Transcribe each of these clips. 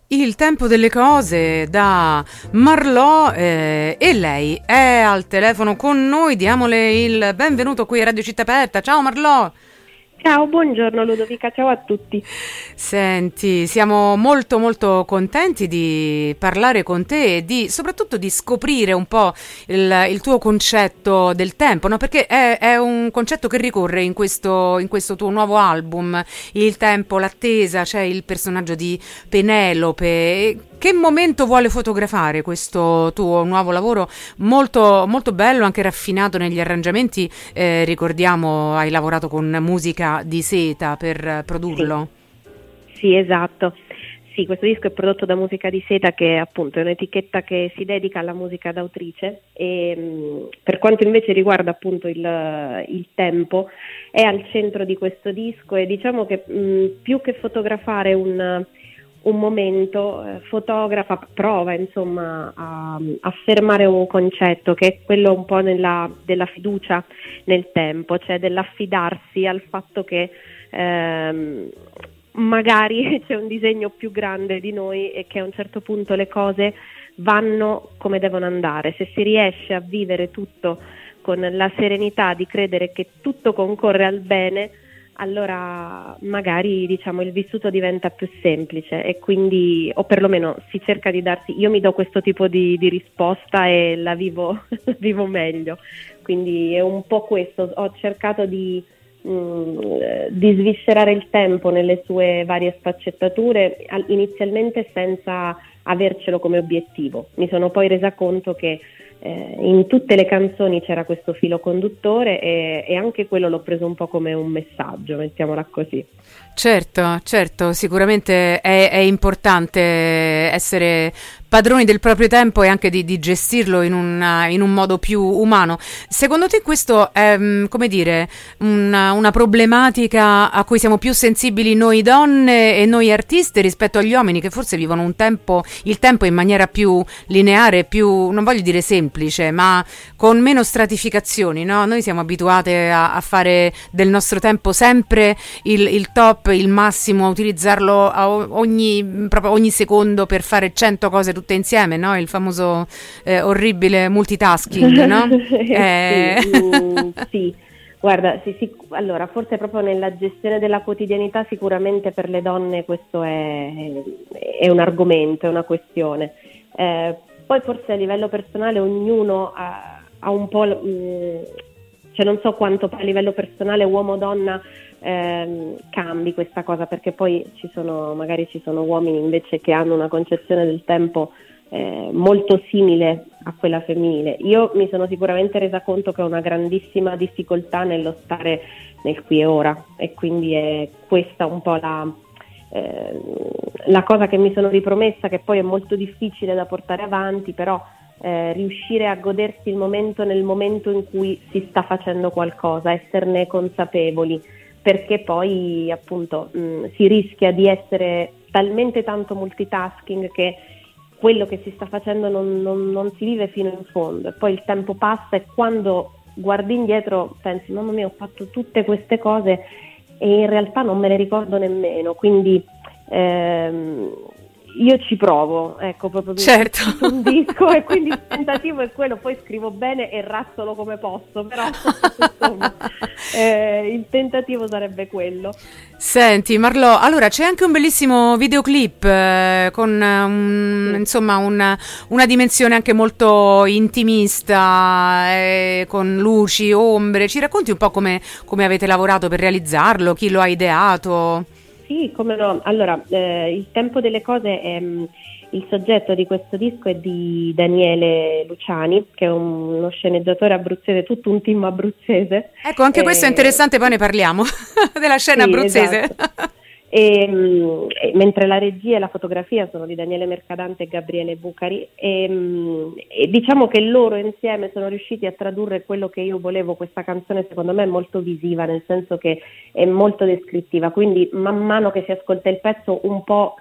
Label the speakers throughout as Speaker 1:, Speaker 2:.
Speaker 1: Il tempo delle cose da Marlò e lei è al telefono con noi, diamole il benvenuto qui a Radio Città Aperta. Ciao Marlò!
Speaker 2: Ciao, buongiorno Ludovica, ciao a tutti.
Speaker 1: Senti, siamo molto molto contenti di parlare con te e soprattutto di scoprire un po' il tuo concetto del tempo, no? Perché è un concetto che ricorre in questo tuo nuovo album, il tempo, l'attesa, c'è il personaggio di Penelope. Che momento vuole fotografare questo tuo nuovo lavoro? Molto, molto bello, anche raffinato negli arrangiamenti. Ricordiamo, hai lavorato con musica di Seta per produrlo.
Speaker 2: Sì, esatto. Sì, questo disco è prodotto da Musica di Seta, che appunto è un'etichetta che si dedica alla musica d'autrice e per quanto invece riguarda appunto il tempo, è al centro di questo disco e diciamo che più che fotografare un momento, prova insomma a affermare un concetto che è quello un po' della fiducia nel tempo, cioè dell'affidarsi al fatto che magari c'è un disegno più grande di noi e che a un certo punto le cose vanno come devono andare. Se si riesce a vivere tutto con la serenità di credere che tutto concorre al bene, allora magari diciamo il vissuto diventa più semplice e quindi, o perlomeno si cerca di darsi, io mi do questo tipo di risposta e la vivo, vivo meglio, quindi è un po' questo, ho cercato di sviscerare il tempo nelle sue varie sfaccettature, inizialmente senza avercelo come obiettivo. Mi sono poi resa conto che in tutte le canzoni c'era questo filo conduttore e anche quello l'ho preso un po' come un messaggio, mettiamola così.
Speaker 1: Certo, sicuramente è importante essere padroni del proprio tempo e anche di gestirlo in un modo più umano. Secondo te questo è, come dire, una problematica a cui siamo più sensibili noi donne e noi artiste rispetto agli uomini che forse vivono il tempo in maniera più lineare, più, non voglio dire semplice, ma con meno stratificazioni, no? Noi siamo abituate a fare del nostro tempo sempre il top, il massimo, a utilizzarlo proprio ogni secondo per fare 100 cose tutte insieme, no? Il famoso orribile multitasking, no?
Speaker 2: Sì. Guarda, sì, allora forse proprio nella gestione della quotidianità sicuramente per le donne questo è un argomento, è una questione. Poi forse a livello personale ognuno ha un po', cioè non so quanto a livello personale uomo-donna cambi questa cosa, perché poi magari ci sono uomini invece che hanno una concezione del tempo molto simile a quella femminile. Io mi sono sicuramente resa conto che ho una grandissima difficoltà nello stare nel qui e ora e quindi è questa un po' la cosa che mi sono ripromessa, che poi è molto difficile da portare avanti, però riuscire a godersi il momento nel momento in cui si sta facendo qualcosa, esserne consapevoli, perché poi appunto si rischia di essere talmente tanto multitasking che quello che si sta facendo non si vive fino in fondo e poi il tempo passa e quando guardi indietro pensi mamma mia, ho fatto tutte queste cose e in realtà non me le ricordo nemmeno, quindi io ci provo, ecco, proprio
Speaker 1: certo.
Speaker 2: un disco e quindi il tentativo è quello, poi scrivo bene e razzolo come posso, però insomma il tentativo sarebbe quello.
Speaker 1: Senti Marlò, allora c'è anche un bellissimo videoclip con insomma una dimensione anche molto intimista, con luci, ombre. Ci racconti un po' come avete lavorato per realizzarlo, chi lo ha ideato?
Speaker 2: Sì, come no. Allora, il tempo delle cose è il soggetto di questo disco è di Daniele Luciani, che è uno sceneggiatore abruzzese, tutto un team abruzzese.
Speaker 1: Ecco, anche questo è interessante, poi ne parliamo della scena
Speaker 2: sì,
Speaker 1: abruzzese.
Speaker 2: Esatto. Mentre la regia e la fotografia sono di Daniele Mercadante e Gabriele Bucari e diciamo che loro insieme sono riusciti a tradurre quello che io volevo. Questa canzone secondo me è molto visiva, nel senso che è molto descrittiva, quindi man mano che si ascolta il pezzo un po'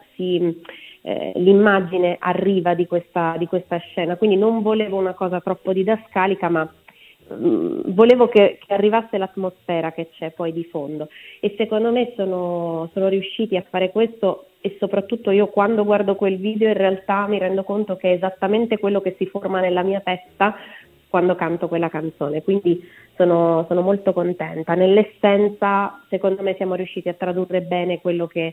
Speaker 2: l'immagine arriva di questa scena, quindi non volevo una cosa troppo didascalica, ma volevo che arrivasse l'atmosfera che c'è poi di fondo, e secondo me sono riusciti a fare questo, e soprattutto io quando guardo quel video in realtà mi rendo conto che è esattamente quello che si forma nella mia testa quando canto quella canzone, quindi sono molto contenta. Nell'essenza secondo me siamo riusciti a tradurre bene quello che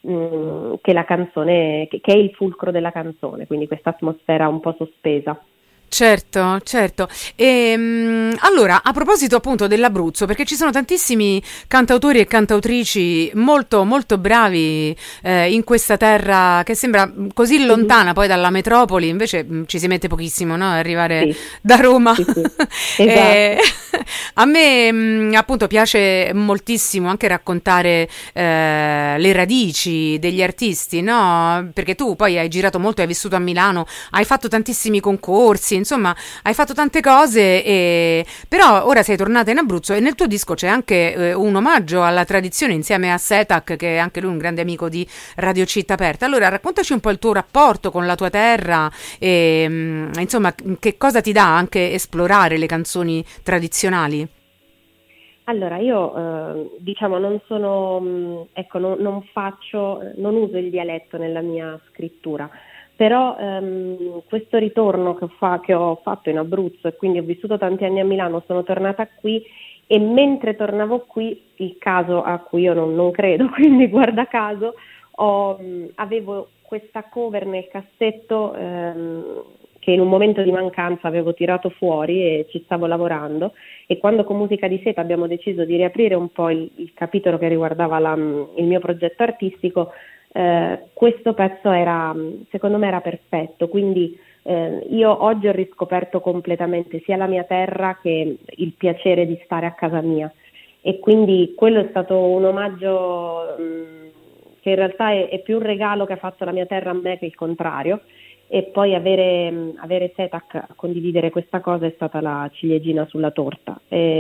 Speaker 2: la canzone, che è il fulcro della canzone, quindi questa atmosfera un po' sospesa.
Speaker 1: Certo, certo. Allora, a proposito appunto dell'Abruzzo, perché ci sono tantissimi cantautori e cantautrici molto, molto bravi in questa terra che sembra così lontana poi dalla metropoli, invece ci si mette pochissimo, no? Arrivare da Roma.
Speaker 2: Sì, sì. Esatto.
Speaker 1: A me appunto piace moltissimo anche raccontare le radici degli artisti, no? Perché tu poi hai girato molto, hai vissuto a Milano, hai fatto tantissimi concorsi, insomma, hai fatto tante cose, però ora sei tornata in Abruzzo e nel tuo disco c'è anche un omaggio alla tradizione insieme a Setac, che è anche lui un grande amico di Radio Città Aperta. Allora, raccontaci un po' il tuo rapporto con la tua terra e insomma, che cosa ti dà anche esplorare le canzoni tradizionali?
Speaker 2: Allora, io diciamo non sono, ecco, non uso il dialetto nella mia scrittura. Però questo ritorno che ho fatto in Abruzzo, e quindi ho vissuto tanti anni a Milano, sono tornata qui, e mentre tornavo qui, il caso a cui io non credo, quindi guarda caso, avevo questa cover nel cassetto che in un momento di mancanza avevo tirato fuori e ci stavo lavorando, e quando con Musica di Seta abbiamo deciso di riaprire un po' il capitolo che riguardava il mio progetto artistico, questo pezzo secondo me era perfetto, quindi io oggi ho riscoperto completamente sia la mia terra che il piacere di stare a casa mia, e quindi quello è stato un omaggio che in realtà è più un regalo che ha fatto la mia terra a me che il contrario, e poi avere Setac a condividere questa cosa è stata la ciliegina sulla torta,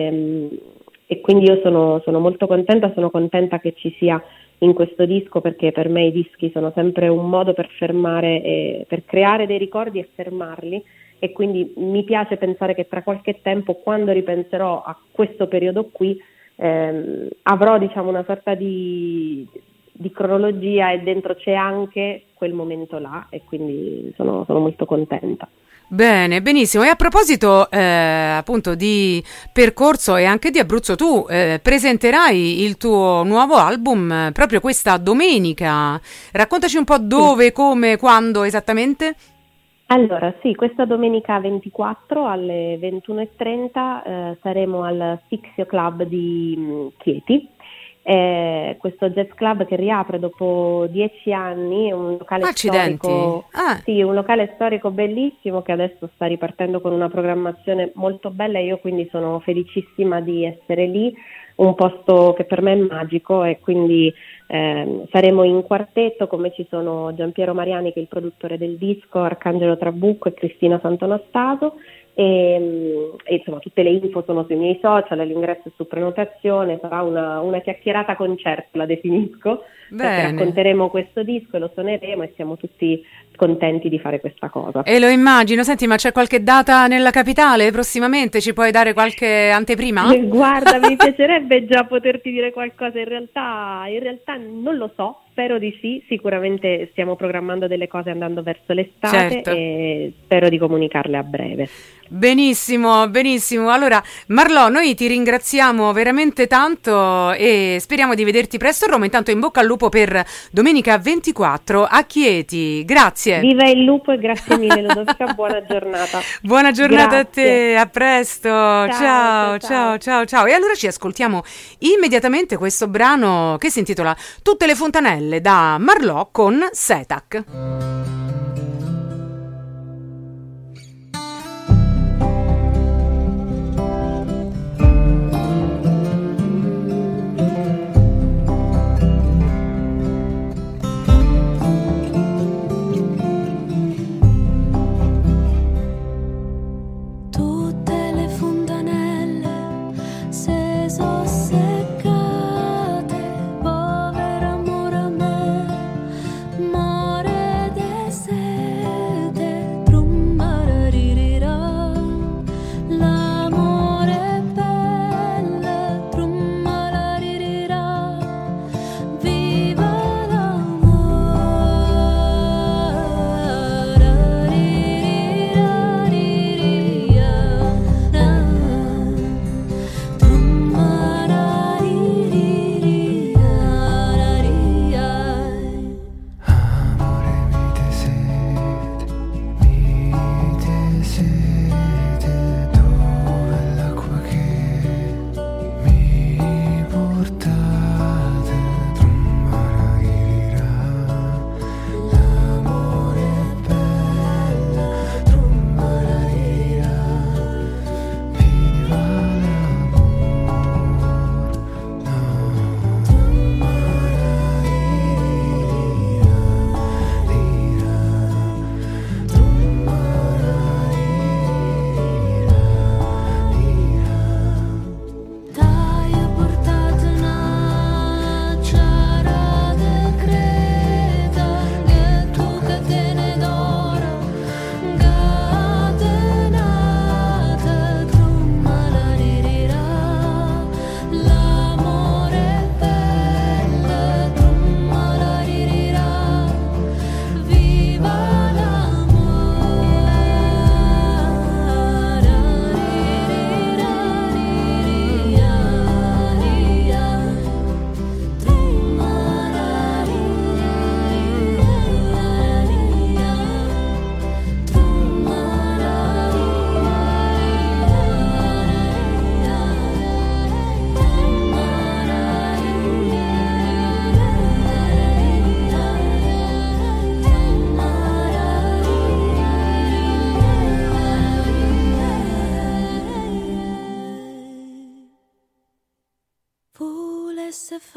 Speaker 2: e quindi io sono molto contenta, sono contenta che ci sia in questo disco, perché per me i dischi sono sempre un modo per fermare, per creare dei ricordi e fermarli, e quindi mi piace pensare che tra qualche tempo, quando ripenserò a questo periodo qui, avrò diciamo una sorta di cronologia, e dentro c'è anche quel momento là, e quindi sono molto contenta.
Speaker 1: Bene, benissimo. E a proposito appunto di percorso e anche di Abruzzo, tu presenterai il tuo nuovo album proprio questa domenica. Raccontaci un po' dove, come, quando esattamente?
Speaker 2: Allora, sì, questa domenica 24 alle 21:30 saremo al Fixio Club di Chieti. Questo jazz club che riapre dopo 10 anni, un locale storico, sì, un locale storico bellissimo, che adesso sta ripartendo con una programmazione molto bella, e io quindi sono felicissima di essere lì, un posto che per me è magico, e quindi saremo in quartetto, come ci sono Giampiero Mariani che è il produttore del disco, Arcangelo Trabucco e Cristina Sant'Anastaso. E insomma tutte le info sono sui miei social, l'ingresso è su prenotazione, sarà una chiacchierata concerto, la definisco. Perché racconteremo questo disco e lo suoneremo, e siamo tutti contenti di fare questa cosa.
Speaker 1: E lo immagino. Senti, ma c'è qualche data nella capitale prossimamente? Ci puoi dare qualche anteprima?
Speaker 2: Guarda, mi piacerebbe già poterti dire qualcosa, in realtà non lo so, spero di sì, sicuramente stiamo programmando delle cose andando verso l'estate, certo. E spero di comunicarle a breve.
Speaker 1: Benissimo, benissimo. Allora, Marlò, noi ti ringraziamo veramente tanto e speriamo di vederti presto a Roma. Intanto in bocca al lupo per domenica 24 a Chieti. Grazie.
Speaker 2: Viva il lupo e grazie mille Lodovica, buona giornata.
Speaker 1: Buona giornata a te, a presto. Ciao. E allora ci ascoltiamo immediatamente questo brano che si intitola Tutte le fontanelle da Marlò con Setac.
Speaker 3: Povero amore a me, more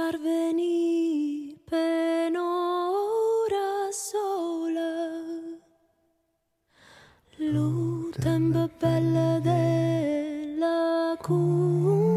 Speaker 3: far venire penora sola. Lo tempo bella della cura